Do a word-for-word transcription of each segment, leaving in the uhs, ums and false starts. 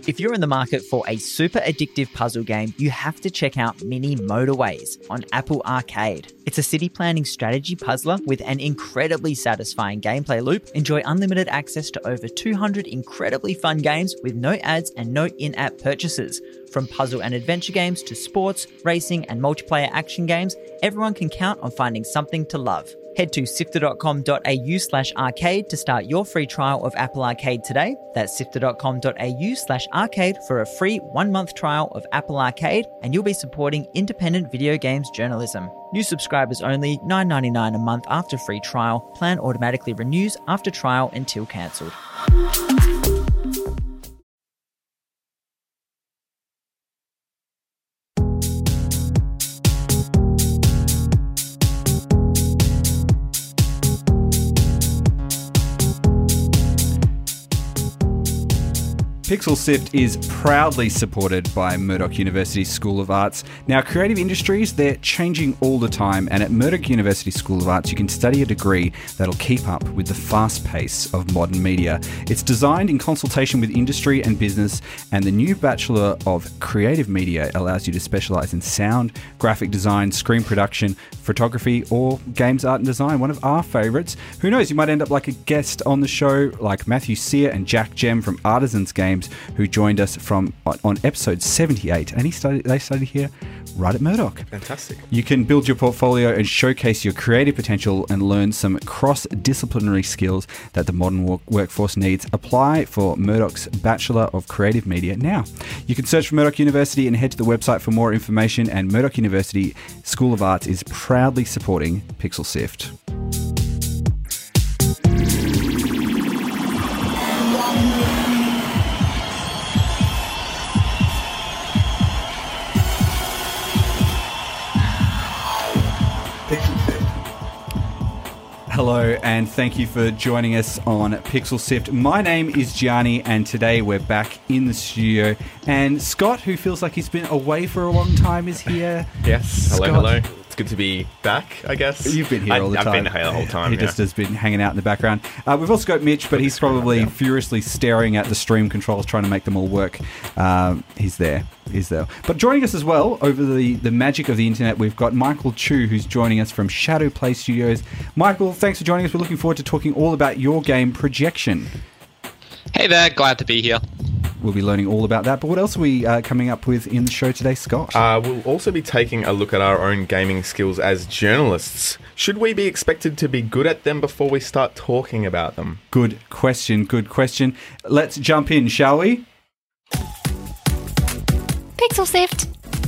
If you're in the market for a super addictive puzzle game, you have to check out Mini Motorways on Apple Arcade. It's a city planning strategy puzzler with an incredibly satisfying gameplay loop. Enjoy unlimited access to over two hundred incredibly fun games with no ads and no in-app purchases. From puzzle and adventure games to sports, racing and multiplayer action games, everyone can count on finding something to love. Head to sifter.com.au slash arcade to start your free trial of Apple Arcade today. That's sifter.com.au slash arcade for a free one-month trial of Apple Arcade, and you'll be supporting independent video games journalism. New subscribers only, nine dollars and ninety-nine cents a month after free trial. Plan automatically renews after trial until cancelled. Pixel Sift is proudly supported by Murdoch University School of Arts. Now, creative industries, they're changing all the time, and at Murdoch University School of Arts, you can study a degree that'll keep up with the fast pace of modern media. It's designed in consultation with industry and business, and the new Bachelor of Creative Media allows you to specialise in sound, graphic design, screen production, photography, or games art and design, one of our favourites. Who knows, you might end up like a guest on the show, like Matthew Sear and Jack Gem from Artisans Games, who joined us from on episode seventy-eight, and he studied, they studied here right at Murdoch. Fantastic. You can build your portfolio and showcase your creative potential and learn some cross-disciplinary skills that the modern work- workforce needs. Apply for Murdoch's Bachelor of Creative Media now. You can search for Murdoch University and head to the website for more information, and Murdoch University School of Arts is proudly supporting Pixel Sift. Hello, and thank you for joining us on Pixel Sift. My name is Gianni, and today we're back in the studio. And Scott, who feels like he's been away for a long time, is here. Yes. Hello, Scott, hello. It's good to be back, I guess. You've been here I, all the I've time. I've been here the whole time, He yeah. just has been hanging out in the background. Uh, we've also got Mitch, but he's probably furiously staring at the stream controls, trying to make them all work. Um, he's there. He's there. But joining us as well, over the, the magic of the internet, we've got Michael Chu, who's joining us from Shadow Play Studios. Michael, thanks for joining us. We're looking forward to talking all about your game, Projection. Hey there, glad to be here. We'll be learning all about that. But what else are we uh, coming up with in the show today, Scott? Uh, we'll also be taking a look at our own gaming skills as journalists. Should we be expected to be good at them before we start talking about them? Good question, good question. Let's jump in, shall we? Pixel Sift.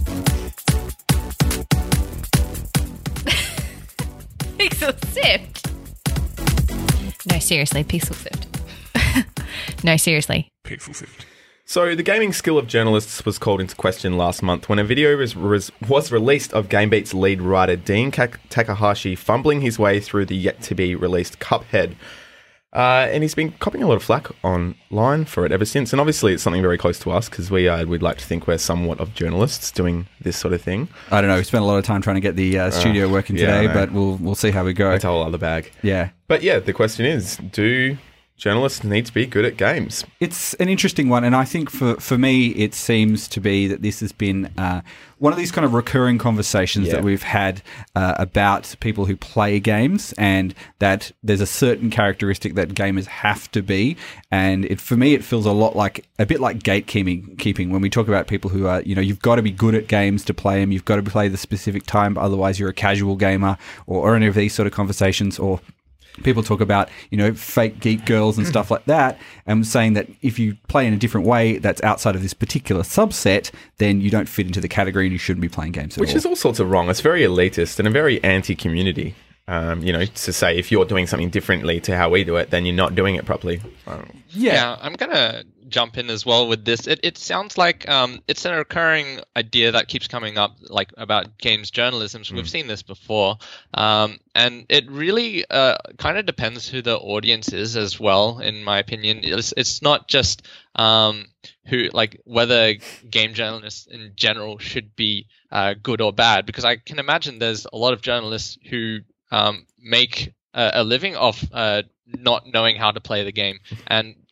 Pixel Sift. No, seriously, Pixel Sift. No, seriously. Pixel Sift. So, the gaming skill of journalists was called into question last month when a video was, was, was released of GameBeat's lead writer Dean Takahashi fumbling his way through the yet-to-be-released Cuphead. Uh, and he's been copying a lot of flack online for it ever since. And obviously it's something very close to us because we, uh, we'd like to think we're somewhat of journalists doing this sort of thing. I don't know. We spent a lot of time trying to get the uh, studio uh, working yeah, today, but we'll we'll see how we go. That's a whole other bag. Yeah. But yeah, the question is, do journalists need to be good at games? It's an interesting one, and I think for, for me, it seems to be that this has been uh, one of these kind of recurring conversations yeah. that we've had uh, about people who play games, and that there's a certain characteristic that gamers have to be, and it for me, it feels a lot like, a bit like gatekeeping, keeping when we talk about people who are, you know, you've got to be good at games to play them, you've got to play the specific time, otherwise you're a casual gamer, or, or any of these sort of conversations, or people talk about, you know, fake geek girls and stuff like that, and saying that if you play in a different way that's outside of this particular subset, then you don't fit into the category and you shouldn't be playing games at Which all. is all sorts of wrong. It's very elitist and a very anti-community. Um, you know, to say if you're doing something differently to how we do it, then you're not doing it properly. Um, yeah. yeah, I'm going to jump in as well with this. It, it sounds like um, it's a recurring idea that keeps coming up, like about games journalism. So mm. We've seen this before. Um, and it really uh, kind of depends who the audience is as well, in my opinion. It's, it's not just um, who, like, whether game journalists in general should be uh, good or bad, because I can imagine there's a lot of journalists who um, make a, a living off uh, not knowing how to play the game. And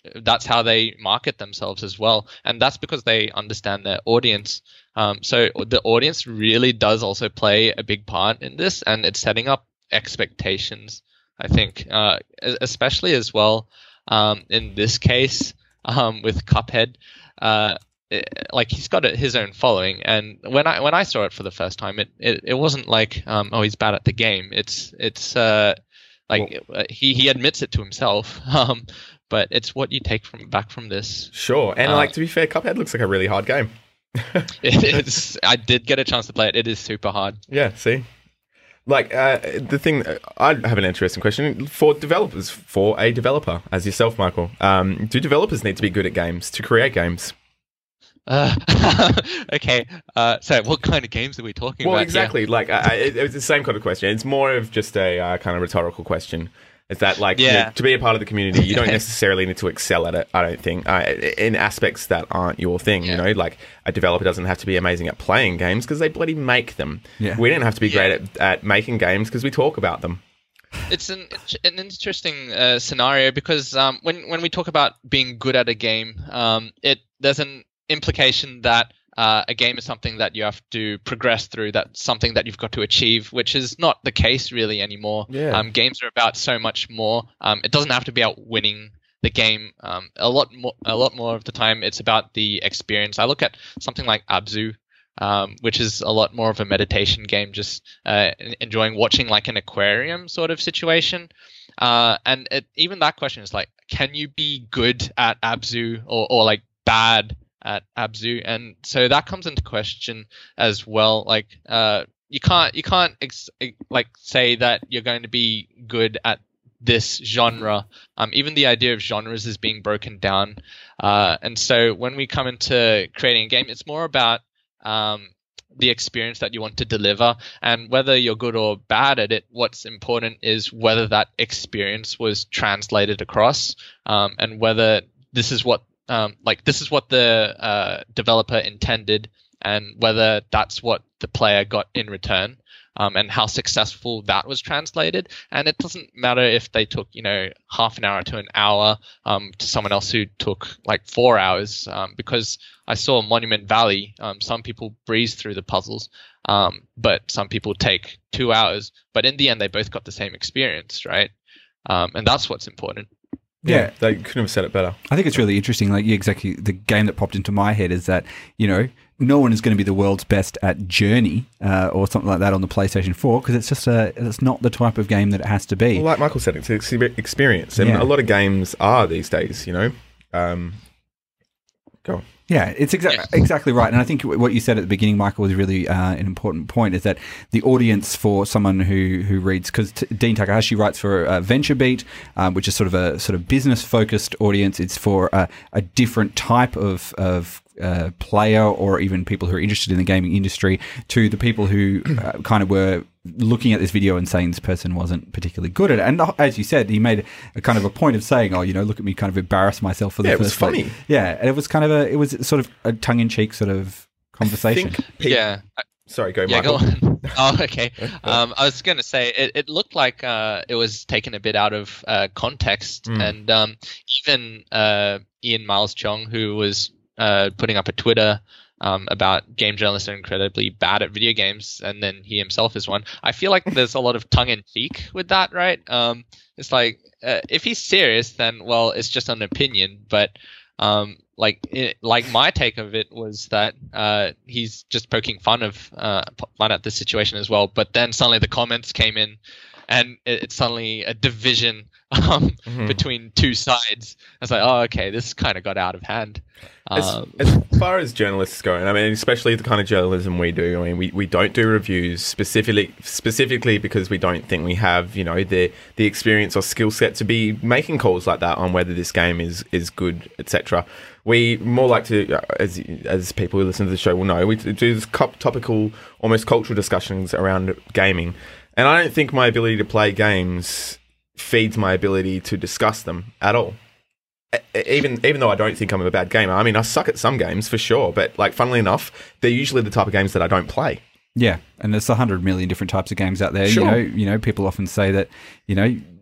that's how they market themselves as well, and that's because they understand their audience. Um, so the audience really does also play a big part in this, and it's setting up expectations, I think, uh, especially as well um, in this case um, with Cuphead. Uh, it, like he's got his own following, and when I when I saw it for the first time, it it, it wasn't like um, oh, he's bad at the game. It's it's uh, like well, he he admits it to himself. Um, but it's what you take from back from this. Sure, and uh, like to be fair, Cuphead looks like a really hard game. it is. I did get a chance to play it. It is super hard. Yeah. See. Like, uh, the thing, I have an interesting question. For developers, for a developer, as yourself, Michael, um, do developers need to be good at games to create games? Uh, okay, uh, so what kind of games are we talking well, about? Well, exactly. Here? Like, I, it, it's the same kind of question. It's more of just a uh, kind of rhetorical question. It's that, like, yeah. you know, to be a part of the community, you don't necessarily need to excel at it, I don't think, uh, in aspects that aren't your thing, yeah. you know? Like, a developer doesn't have to be amazing at playing games because they bloody make them. Yeah. We don't have to be great yeah. at, at making games because we talk about them. It's an an interesting uh, scenario because um, when, when we talk about being good at a game, um, it there's an implication that Uh, a game is something that you have to progress through, that's something that you've got to achieve, which is not the case really anymore. Yeah. Um, games are about so much more. Um, it doesn't have to be about winning the game. Um, a lot more, a lot more of the time, it's about the experience. I look at something like Abzu, um, which is a lot more of a meditation game, just uh, enjoying watching like an aquarium sort of situation. Uh, and it, even that question is like, can you be good at Abzu or, or like bad at Abzu? And so that comes into question as well. Like uh you can't you can't ex- like say that you're going to be good at this genre. Um even the idea of genres is being broken down, uh and so when we come into creating a game, it's more about um the experience that you want to deliver, and whether you're good or bad at it, what's important is whether that experience was translated across, um and whether this is what Um, like this is what the uh, developer intended, and whether that's what the player got in return, um, and how successful that was translated. And it doesn't matter if they took, you know, half an hour to an hour um, to someone else who took like four hours, um, because I saw Monument Valley. Um, some people breeze through the puzzles, um, but some people take two hours. But in the end, they both got the same experience, right? Um, and that's what's important. Yeah, yeah, they couldn't have said it better. I think it's really interesting. Like, yeah, exactly. The game that popped into my head is that, you know, no one is going to be the world's best at Journey uh, or something like that on the PlayStation four, because it's just a, it's not the type of game that it has to be. Well, like Michael said, it's an experience, and yeah. a lot of games are these days. You know, um, go on. Yeah, it's exa- exactly right. And I think what you said at the beginning, Michael, was really uh, an important point, is that the audience for someone who, who reads, because T- Dean Takahashi writes for uh, VentureBeat, um, which is sort of a sort of business-focused audience. It's for uh, a different type of, of uh, player, or even people who are interested in the gaming industry, to the people who uh, kind of were looking at this video and saying this person wasn't particularly good at it. And as you said, he made a kind of a point of saying, oh, you know, look at me kind of embarrass myself for the yeah, first it was funny. Place. Yeah, and it was kind of a, it was sort of a tongue-in-cheek sort of conversation. Pe- yeah. Sorry, go, yeah, Michael. Go on. Oh, okay. Um, I was going to say, it, it looked like uh, it was taken a bit out of uh, context. Mm. And um, even uh, Ian Miles Chong, who was uh, putting up a Twitter Um, about game journalists are incredibly bad at video games, and then he himself is one. I feel like there's a lot of tongue-in-cheek with that, right? Um, it's like, uh, if he's serious, then, well, it's just an opinion. But um, like, it, like my take of it was that uh, he's just poking fun of uh, fun at the situation as well. But then suddenly the comments came in, and it, it's suddenly a division um, mm-hmm. between two sides. I was like, oh, okay, this kind of got out of hand. Um, as, as far as journalists go, and I mean, especially the kind of journalism we do, I mean, we, we don't do reviews specifically specifically because we don't think we have, you know, the the experience or skill set to be making calls like that on whether this game is, is good, et cetera. We more like to, as as people who listen to the show will know, we do this topical, almost cultural discussions around gaming. And I don't think my ability to play games feeds my ability to discuss them at all. Even even though I don't think I'm a bad gamer. I mean, I suck at some games for sure, but like, funnily enough, they're usually the type of games that I don't play. Yeah, and there's a hundred million different types of games out there. Sure. You know, you know, people often say that, you know,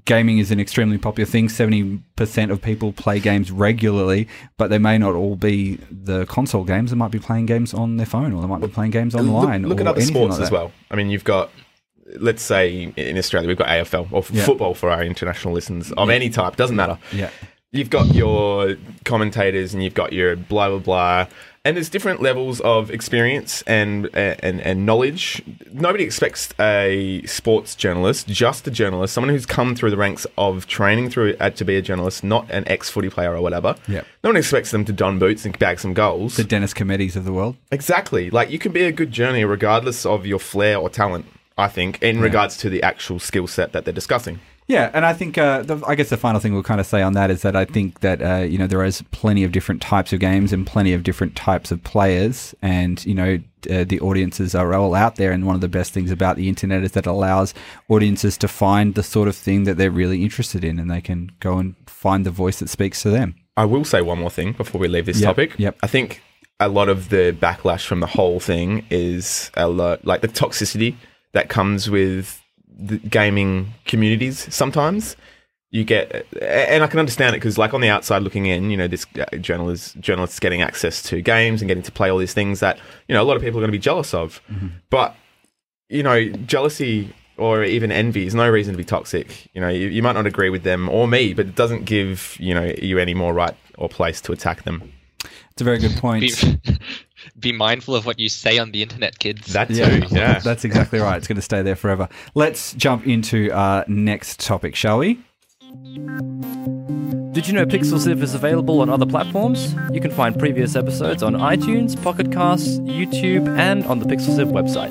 gaming is an extremely popular thing. seventy percent of people play games regularly, but they may not all be the console games. They might be playing games on their phone, or they might be playing games online. Look, look at or other anything sports like as that. well. I mean, you've got, let's say in Australia, we've got A F L, or Yeah. football for our international listeners of any type, doesn't matter. Yeah. You've got your commentators and you've got your blah, blah, blah. And there's different levels of experience and, and, and knowledge. Nobody expects a sports journalist, just a journalist, someone who's come through the ranks of training through uh, to be a journalist, not an ex-footy player or whatever. Yeah. No one expects them to don boots and bag some goals. The Dennis Comettis of the world. Exactly. Like, you can be a good journey regardless of your flair or talent, I think, in regards to the actual skill set that they're discussing. Yeah, and I think uh, the, I guess the final thing we'll kind of say on that is that I think that uh, you know there is plenty of different types of games and plenty of different types of players, and you know uh, the audiences are all out there. And one of the best things about the internet is that it allows audiences to find the sort of thing that they're really interested in, and they can go and find the voice that speaks to them. I will say one more thing before we leave this Yep, topic. yep. I think a lot of the backlash from the whole thing is a lot, like the toxicity that comes with the gaming communities. Sometimes you get, and I can understand it because, like, on the outside looking in, you know, this journalist journalists getting access to games and getting to play all these things that, you know, a lot of people are going to be jealous of. Mm-hmm. But, you know, jealousy or even envy is no reason to be toxic. You know, you, you might not agree with them or me, but it doesn't give, you know, you any more right or place to attack them. It's a very good point. Be, be mindful of what you say on the internet, kids. That too, Yeah, yeah. That's exactly right. It's going to stay there forever. Let's jump into our next topic, shall we? Did you know Pixel Sieve is available on other platforms? You can find previous episodes on iTunes, Pocket Casts, YouTube, and on the Pixel Sieve website.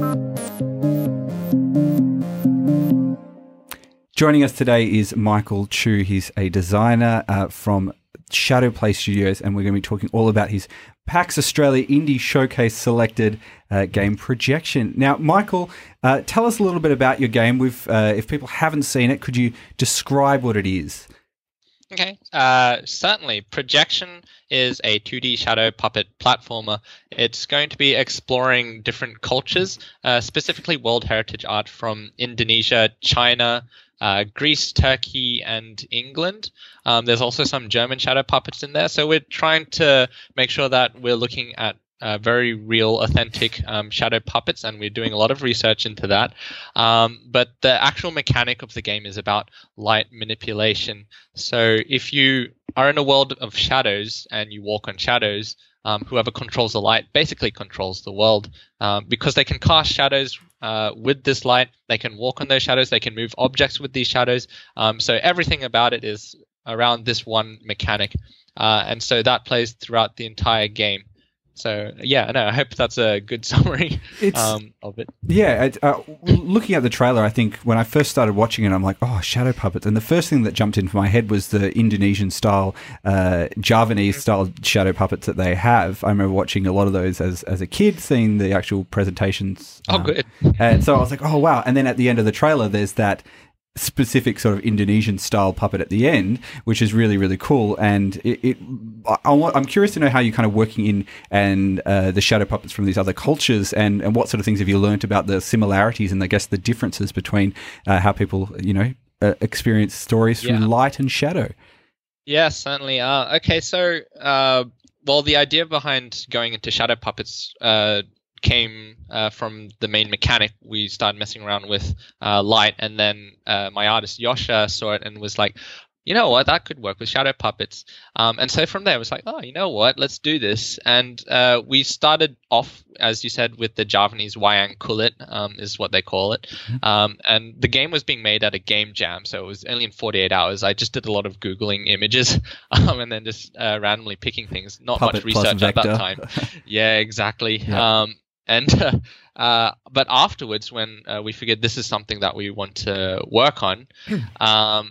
Joining us today is Michael Chu. He's a designer uh, from Shadow Play Studios, and we're going to be talking all about his PAX Australia Indie Showcase selected uh, game Projection. Now, Michael, uh, tell us a little bit about your game. We've, uh, if people haven't seen it, could you describe what it is? Okay, uh, certainly. Projection is a two D shadow puppet platformer. It's going to be exploring different cultures, uh, specifically World Heritage art from Indonesia, China, uh, Greece, Turkey, and England. Um, there's also some German shadow puppets in there. So we're trying to make sure that we're looking at Uh, very real, authentic um, shadow puppets, and we're doing a lot of research into that. Um, but the actual mechanic of the game is about light manipulation. So if you are in a world of shadows and you walk on shadows, um, whoever controls the light basically controls the world, um, because they can cast shadows uh, with this light. They can walk on those shadows. They can move objects with these shadows. Um, so everything about it is around this one mechanic. Uh, and so that plays throughout the entire game. So, yeah, no, I hope that's a good summary um, of it. Yeah, it, uh, looking at the trailer, I think when I first started watching it, I'm like, oh, shadow puppets. And the first thing that jumped into my head was the Indonesian-style, uh, Javanese-style shadow puppets that they have. I remember watching a lot of those as, as a kid, seeing the actual presentations. Oh, um, good. And so I was like, oh, wow. And then at the end of the trailer, there's that specific sort of Indonesian style puppet at the end, which is really, really cool. And it, it I, I want, I'm curious to know how you're kind of working in and uh, the shadow puppets from these other cultures, and, and what sort of things have you learnt about the similarities and I guess the differences between uh, how people, you know, uh, experience stories through Yeah. light and shadow. Yeah, certainly. Uh, okay, so, uh, well, the idea behind going into shadow puppets uh, came uh, from the main mechanic. We started messing around with uh, light, and then uh, my artist Yosha saw it and was like, you know what, that could work with shadow puppets. Um, and so from there, it was like, oh, you know what, let's do this. And uh, we started off, as you said, with the Javanese wayang kulit, um, is what they call it. Um, and the game was being made at a game jam, so it was only in forty-eight hours. I just did a lot of Googling images um, and then just uh, randomly picking things. Not Puppet much plus research at that vector. time. Yeah, exactly. Yeah. Um, and uh, uh, but afterwards, when uh, we figured this is something that we want to work on, um,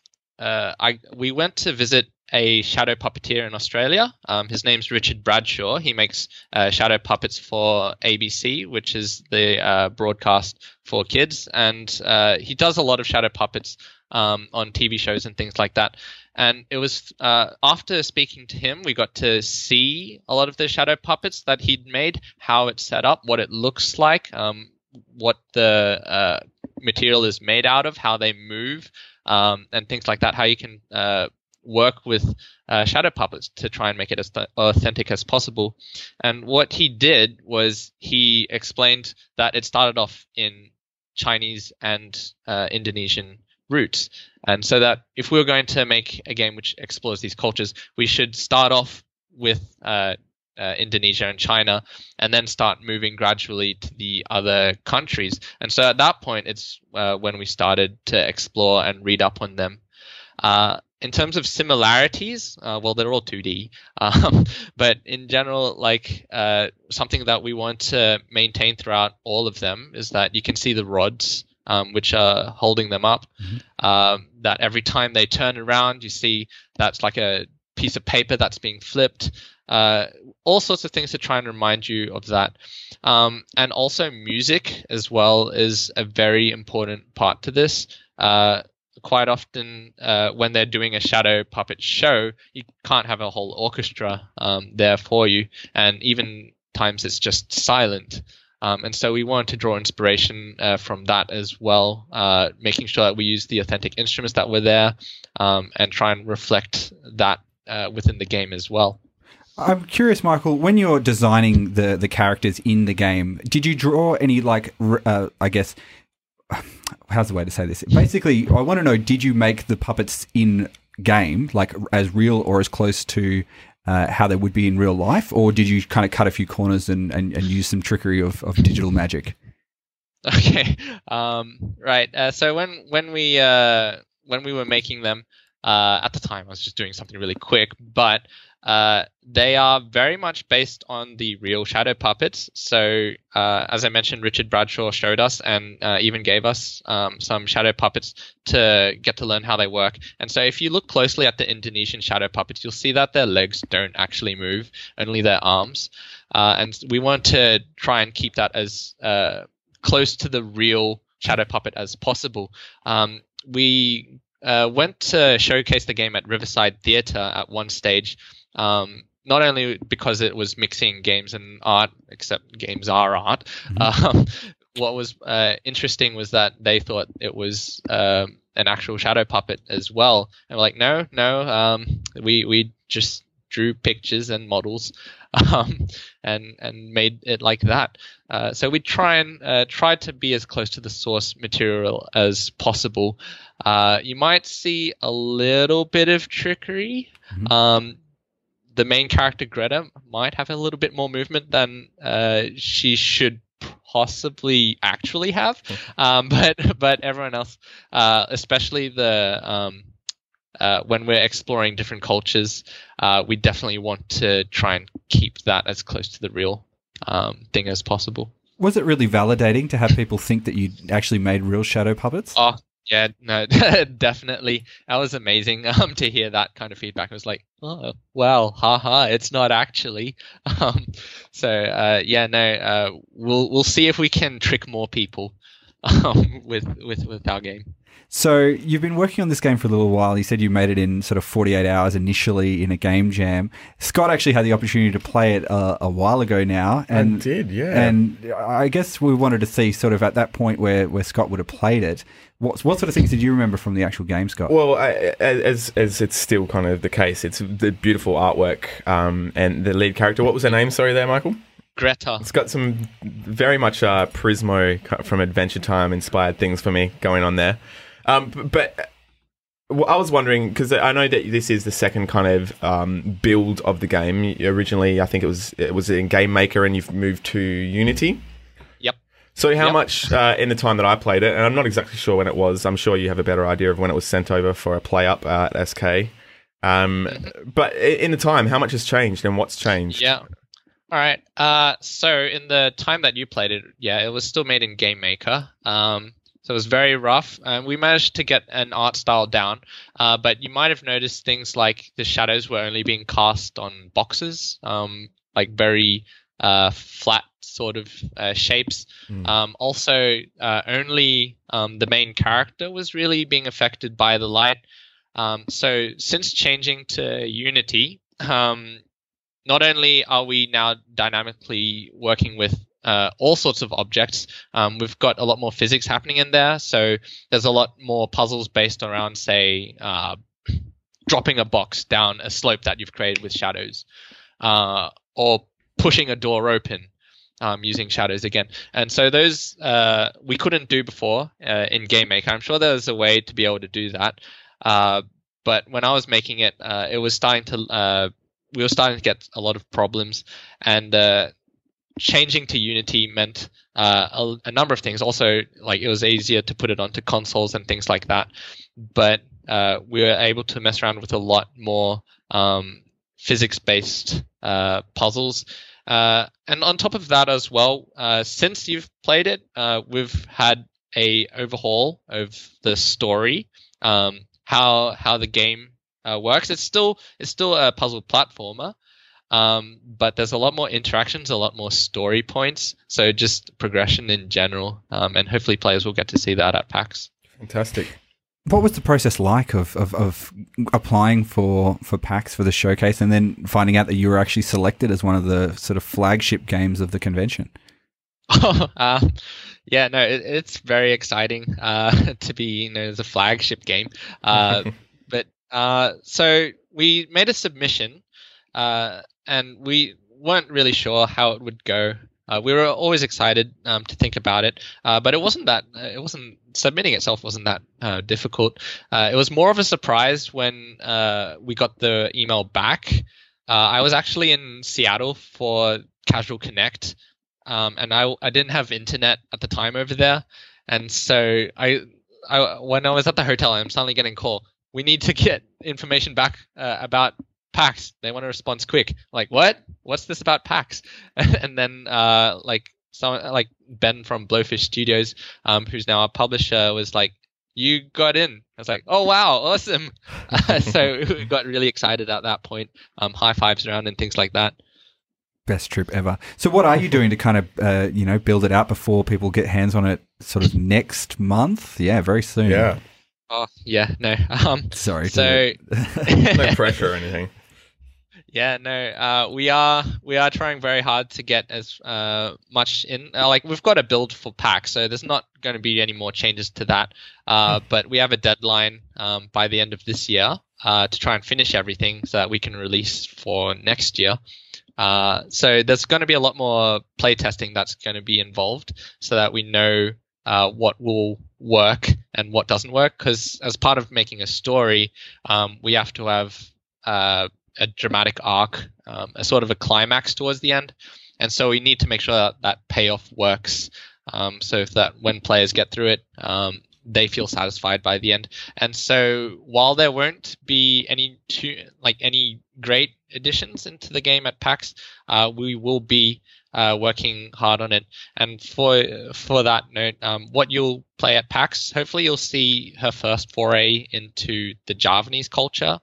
uh, I we went to visit a shadow puppeteer in Australia. Um, his name's Richard Bradshaw. He makes uh, shadow puppets for A B C, which is the uh, broadcast for kids, and uh, he does a lot of shadow puppets um, on T V shows and things like that. And it was uh, after speaking to him, we got to see a lot of the shadow puppets that he'd made, how it's set up, what it looks like, um, what the uh, material is made out of, how they move, um, and things like that. How you can uh, work with uh, shadow puppets to try and make it as th- authentic as possible. And what he did was he explained that it started off in Chinese and uh, Indonesian roots. And so that if we were going to make a game which explores these cultures, we should start off with uh, uh, Indonesia and China and then start moving gradually to the other countries. And so at that point, it's uh, when we started to explore and read up on them. Uh, in terms of similarities, uh, well, they're all two D. Um, but in general, like uh, something that we want to maintain throughout all of them is that you can see the rods um, which are holding them up. Mm-hmm. Um, that every time they turn around, you see that's like a piece of paper that's being flipped. Uh, all sorts of things to try and remind you of that. Um, and also music as well is a very important part to this. Uh, quite often uh, when they're doing a shadow puppet show, you can't have a whole orchestra um, there for you. And even times it's just silent. Um, and so we wanted to draw inspiration uh, from that as well, uh, making sure that we use the authentic instruments that were there um, and try and reflect that uh, within the game as well. I'm curious, Michael, when you're designing the, the characters in the game, did you draw any, like, uh, I guess, how's the way to say this? Basically, I want to know, did you make the puppets in game, like, as real or as close to uh, how they would be in real life? Or did you kind of cut a few corners and, and, and use some trickery of, of digital magic? Okay, um, right. Uh, so when when we uh, when we were making them, uh, at the time, I was just doing something really quick, but Uh, they are very much based on the real shadow puppets. So, uh, as I mentioned, Richard Bradshaw showed us and uh, even gave us um, some shadow puppets to get to learn how they work. And so if you look closely at the Indonesian shadow puppets, you'll see that their legs don't actually move, only their arms. Uh, and we want to try and keep that as uh, close to the real shadow puppet as possible. Um, we uh, went to showcase the game at Riverside Theatre at one stage. Um, not only because it was mixing games and art, except games are art. Mm-hmm. Um, what was uh, interesting was that they thought it was um, an actual shadow puppet as well. And we're like, no, no, um, we we just drew pictures and models um, and and made it like that. Uh, so we try and uh, try to be as close to the source material as possible. Uh, you might see a little bit of trickery. Mm-hmm. Um, The main character, Greta, might have a little bit more movement than uh, she should possibly actually have. Um, but but everyone else, uh, especially the um, uh, when we're exploring different cultures, uh, we definitely want to try and keep that as close to the real um, thing as possible. Was it really validating to have people think that you actually made real shadow puppets? Oh, yeah, no, definitely. That was amazing um, to hear that kind of feedback. I was like, oh, well, haha, it's not actually. Um, so, uh, yeah, no, uh, we'll we'll see if we can trick more people um, with, with, with our game. So you've been working on this game for a little while. You said you made it in sort of forty-eight hours initially in a game jam. Scott actually had the opportunity to play it uh, a while ago now. And, I did, yeah. And I guess we wanted to see sort of at that point where, where Scott would have played it, what, what sort of things did you remember from the actual game, Scott? Well, I, as as it's still kind of the case, it's the beautiful artwork um, and the lead character. What was her name? Sorry there, Michael? Greta. It's got some very much uh, Prismo from Adventure Time inspired things for me going on there. Um, but I was wondering, because I know that this is the second kind of um, build of the game. Originally, I think it was it was in Game Maker, and you've moved to Unity. Yep. So how yep. much uh, in the time that I played it, and I'm not exactly sure when it was. I'm sure you have a better idea of when it was sent over for a play up uh, at S K. Um, mm-hmm. But in the time, how much has changed, and what's changed? Yeah. All right. Uh, so in the time that you played it, yeah, it was still made in Game Maker. Um, So it was very rough. Uh, we managed to get an art style down, uh, but you might have noticed things like the shadows were only being cast on boxes, um, like very uh, flat sort of uh, shapes. Mm. Um, also, uh, only um, the main character was really being affected by the light. Um, so since changing to Unity, um, not only are we now dynamically working with uh, all sorts of objects. Um, we've got a lot more physics happening in there. So there's a lot more puzzles based around, say, uh, dropping a box down a slope that you've created with shadows, uh, or pushing a door open um, using shadows again. And so those uh, we couldn't do before uh, in GameMaker. I'm sure there's a way to be able to do that. Uh, but when I was making it, uh, it was starting to uh, we were starting to get a lot of problems, and uh, changing to Unity meant uh, a, a number of things. Also, like it was easier to put it onto consoles and things like that. But uh, we were able to mess around with a lot more um, physics-based uh, puzzles. Uh, and on top of that as well, uh, since you've played it, uh, we've had a overhaul of the story, um, how how the game uh, works. It's still it's still a puzzle platformer, um, but there's a lot more interactions, a lot more story points. So just progression in general, um, and hopefully players will get to see that at PAX. Fantastic. What was the process like of, of, of applying for, for PAX for the showcase and then finding out that you were actually selected as one of the sort of flagship games of the convention? Oh, uh, yeah, no, it, it's very exciting uh, to be, you know, as a flagship game. Uh, but uh, so we made a submission, uh, and we weren't really sure how it would go. Uh, we were always excited um, to think about it, uh, but it wasn't that. Uh, it wasn't submitting itself wasn't that uh, difficult. Uh, it was more of a surprise when uh, we got the email back. Uh, I was actually in Seattle for Casual Connect, um, and I I didn't have internet at the time over there, and so I I when I was at the hotel, I'm suddenly getting a call. We need to get information back uh, about PAX. They want a response quick. Like, what? What's this about PAX? And then, uh, like, some like Ben from Blowfish Studios, um, who's now a publisher, was like, "You got in." I was like, "Oh wow, awesome!" Uh, so we got really excited at that point. Um, high fives around and things like that. Best trip ever. So, what are you doing to kind of, uh, you know, build it out before people get hands on it? Sort of next month? Yeah, very soon. Yeah. Oh yeah, no. Um, Sorry. So No pressure or anything. Yeah, no, uh, we are we are trying very hard to get as uh, much in. Uh, like we've got a build for PAX, so there's not going to be any more changes to that. Uh, but we have a deadline um, by the end of this year uh, to try and finish everything so that we can release for next year. Uh, so there's going to be a lot more play testing that's going to be involved, so that we know uh, what will work and what doesn't work. Because as part of making a story, um, we have to have uh, a dramatic arc, um, a sort of a climax towards the end. And so we need to make sure that that payoff works, um, so that when players get through it, um, they feel satisfied by the end. And so while there won't be any too, like any great additions into the game at PAX, uh, we will be uh, working hard on it. And for for that note, um, what you'll play at PAX, hopefully you'll see her first foray into the Javanese culture.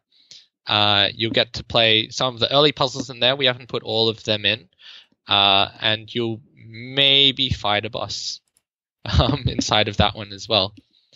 Uh, you'll get to play some of the early puzzles in there. We haven't put all of them in. Uh, and you'll maybe fight a boss um, inside of that one as well.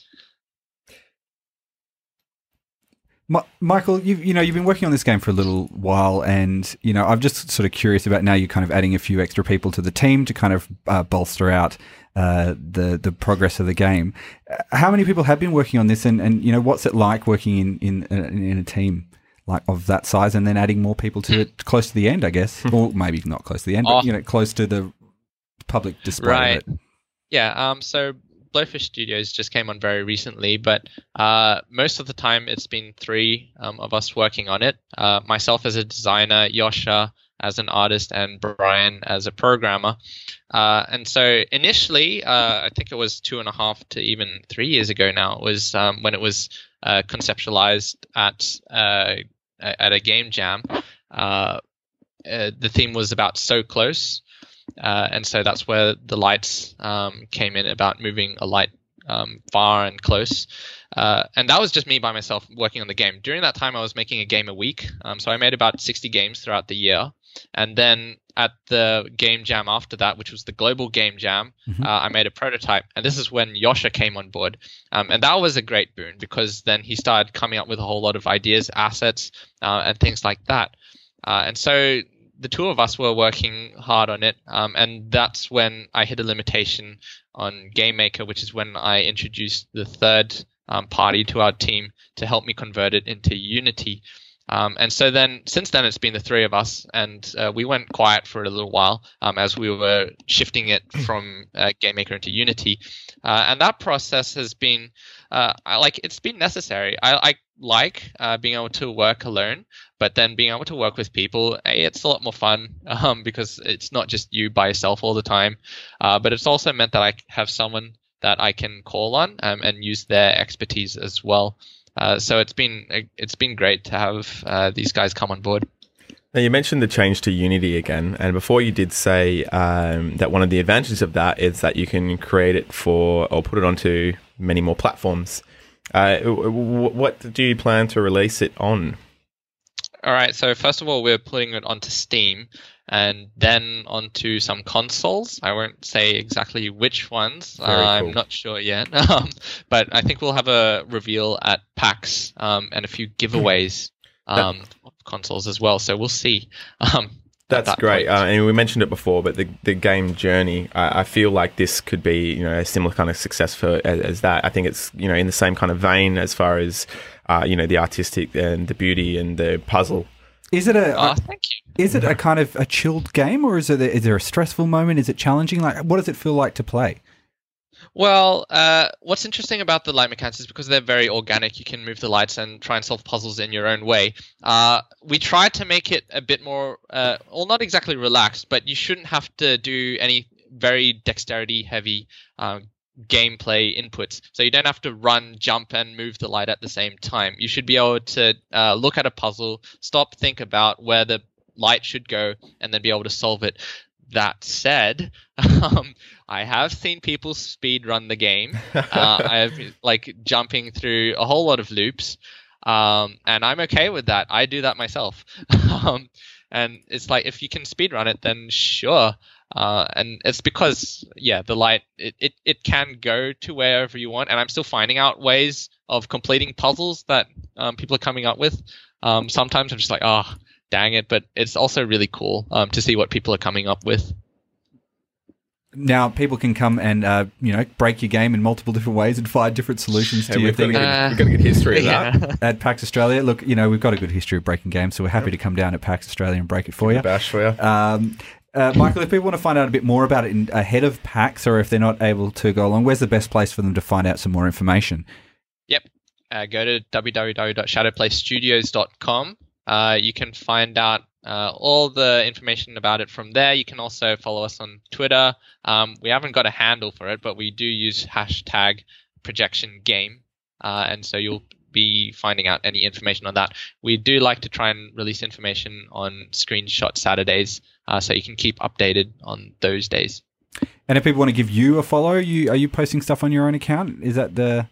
Ma- Michael, you've, you know, you've been working on this game for a little while, and, you know, I'm just sort of curious about now you're kind of adding a few extra people to the team to kind of uh, bolster out uh, the the progress of the game. How many people have been working on this, and, and you know, what's it like working in, in, in a team like of that size, and then adding more people to it close to the end, I guess, or maybe not close to the end, but Oh. you know, close to the public display Right. of it. Yeah, um, so Blowfish Studios just came on very recently, but uh, most of the time it's been three um, of us working on it. Uh, myself as a designer, Yosha as an artist, and Brian as a programmer. Uh, and so initially, uh, I think it was two and a half to even three years ago now, was um, when it was uh, conceptualized at uh, at a game jam. Uh, uh, the theme was about So Close. Uh, and so that's where the lights um, came in, about moving a light um, far and close. Uh, and that was just me by myself working on the game. During that time, I was making a game a week. Um, so I made about sixty games throughout the year. And then at the game jam after that, which was the global game jam, Mhm. uh, I made a prototype. And this is when Yosha came on board. Um, and that was a great boon, because then he started coming up with a whole lot of ideas, assets, uh, and things like that. Uh, and so the two of us were working hard on it, um, and that's when I hit a limitation on GameMaker, which is when I introduced the third um, party to our team to help me convert it into Unity. Um, and so then, since then, it's been the three of us, and uh, we went quiet for a little while um, as we were shifting it from uh, GameMaker into Unity. Uh, and that process has been, uh, I like, it's been necessary. I, I like uh, being able to work alone, but then being able to work with people, hey, it's a lot more fun um, because it's not just you by yourself all the time. Uh, but it's also meant that I have someone that I can call on um, and use their expertise as well. Uh, so it's been it's been great to have uh, these guys come on board. Now, you mentioned the change to Unity again, and before you did say um, that one of the advantages of that is that you can create it for or put it onto many more platforms. Uh, w- what do you plan to release it on? All right, so first of all, we're putting it onto Steam and then onto some consoles. I won't say exactly which ones. Uh, cool. I'm not sure yet. Um, but I think we'll have a reveal at PAX um, and a few giveaways um, that, of consoles as well. So we'll see. Um, That's that great. Uh, and we mentioned it before, but the, the game journey, I, I feel like this could be, you know, a similar kind of success for as, as that. I think it's, you know, in the same kind of vein as far as, uh, you know, the artistic and the beauty and the puzzle. Is it a? Oh, thank you. Is it a kind of a chilled game, or is it? A, is there a stressful moment? Is it challenging? Like, what does it feel like to play? Well, uh, what's interesting about the light mechanics is because they're very organic. You can move the lights and try and solve puzzles in your own way. Uh, we tried to make it a bit more, uh, well, not exactly relaxed, but you shouldn't have to do any very dexterity-heavy uh, gameplay inputs. So you don't have to run, jump, and move the light at the same time. You should be able to uh, look at a puzzle, stop, think about where the light should go, and then be able to solve it. That said, um, I have seen people speed run the game. Uh, I have like jumping through a whole lot of loops, um, and I'm okay with that. I do that myself, um, and it's like if you can speed run it, then sure. Uh, and it's because yeah, the light it, it it can go to wherever you want, and I'm still finding out ways of completing puzzles that um, people are coming up with. Um, sometimes I'm just like, oh, dang it, but it's also really cool um, to see what people are coming up with. Now, people can come and, uh, you know, break your game in multiple different ways and find different solutions to Hey, your we've, got a thing good, Uh, we've got a good history of yeah. that. at PAX Australia. Look, you know, we've got a good history of breaking games, so we're happy to come down at PAX Australia and break it for you. Bash for you. Um, uh, Michael, if people want to find out a bit more about it in, ahead of PAX, or if they're not able to go along, where's the best place for them to find out some more information? Yep. Uh, go to w w w dot shadowplay studios dot com. Uh, you can find out uh, all the information about it from there. You can also follow us on Twitter. Um, we haven't got a handle for it, but we do use hashtag projection game. Uh, and so you'll be finding out any information on that. We do like to try and release information on Screenshot Saturdays, uh, so you can keep updated on those days. And if people want to give you a follow, you are you posting stuff on your own account? Is that the...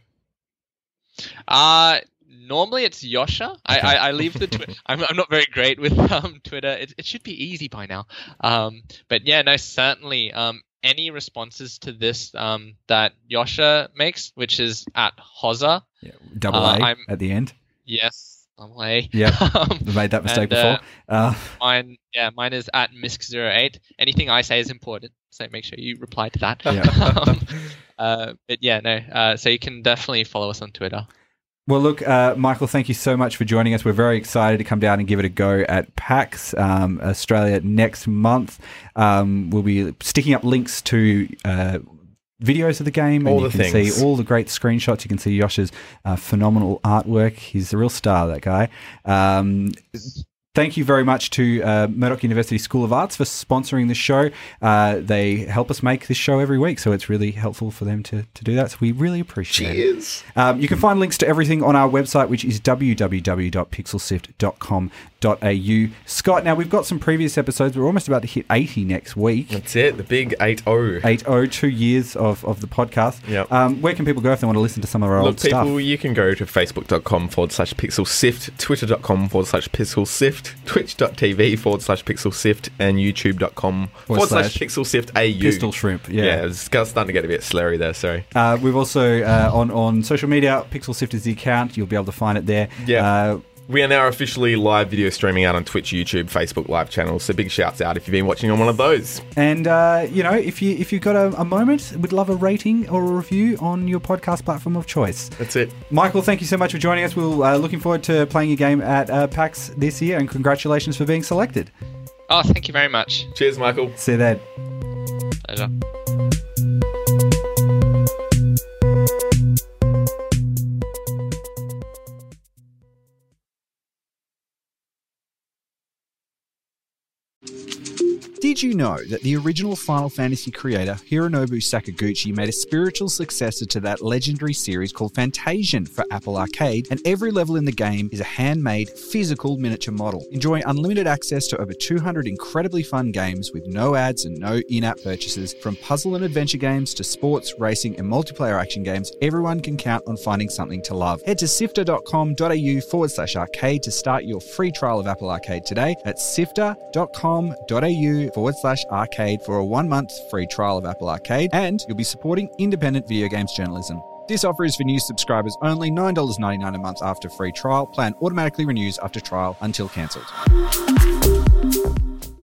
Uh, normally it's Yosha. I, I, I leave the Twitter. I'm, I'm not very great with um, Twitter. It, it should be easy by now. Um, but yeah, no, certainly. Um, any responses to this um, that Yosha makes, which is at Hoza. Yeah, double Uh, A I'm- at the end. Yes, double A. Yeah, Um, I've made that mistake and, uh, before. Uh, mine, yeah, mine is at misk zero eight. Anything I say is important, so make sure you reply to that. Yeah. um, uh, but yeah, no. Uh, so you can definitely follow us on Twitter. Well, look, uh, Michael, thank you so much for joining us. We're very excited to come down and give it a go at PAX um, Australia next month. Um, we'll be sticking up links to uh, videos of the game, All and you the can things. see all the great screenshots. You can see Yosha's uh, phenomenal artwork. He's a real star, that guy. Um, Thank you very much to uh, Murdoch University School of Arts for sponsoring the show. Uh, they help us make this show every week, so it's really helpful for them to, to do that. So we really appreciate it. Cheers. Um, you can find links to everything on our website, which is w w w dot pixel sift dot com dot a u. Scott, now we've got some previous episodes. We're almost about to hit eighty next week. That's it, the big eight oh. eight oh, two years of, of the podcast. Yep. Um, where can people go if they want to listen to some of our Look, old people, stuff? you can go to facebook.com forward slash pixel sift, twitter.com forward slash pixel sift, twitch.tv forward slash pixel sift, and youtube.com forward slash pixel sift AU. Pistol Shrimp, yeah. Yeah, it's starting to get a bit slurry there, sorry. Uh, we've also, uh, on, on social media, Pixel Sift is the account. You'll be able to find it there. Yeah. Uh, We are now officially live video streaming out on Twitch, YouTube, Facebook live channels. So big shouts out if you've been watching on one of those. And, uh, you know, if, you, if you've got a, a moment, we'd love a rating or a review on your podcast platform of choice. That's it. Michael, thank you so much for joining us. We're uh, looking forward to playing your game at uh, PAX this year, and congratulations for being selected. Oh, thank you very much. Cheers, Michael. See you then. Pleasure. Did you know that the original Final Fantasy creator, Hironobu Sakaguchi, made a spiritual successor to that legendary series called Fantasian for Apple Arcade, and every level in the game is a handmade, physical miniature model. Enjoy unlimited access to over two hundred incredibly fun games with no ads and no in-app purchases. From puzzle and adventure games to sports, racing, and multiplayer action games, everyone can count on finding something to love. Head to sifter.com.au forward slash arcade to start your free trial of Apple Arcade today at sifter.com.au forward slash arcade for a one-month free trial of Apple Arcade, and you'll be supporting independent video games journalism. This offer is for new subscribers only, nine dollars ninety-nine a month after free trial. Plan automatically renews after trial until cancelled.